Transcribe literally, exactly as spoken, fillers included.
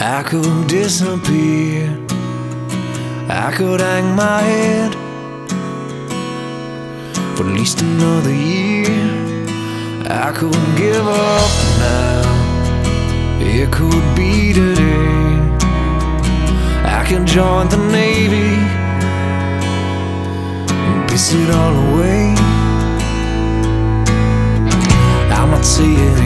I could disappear, I could hang my head for at least another year. I could give up now, it could be today. I could join the Navy and piss it all away.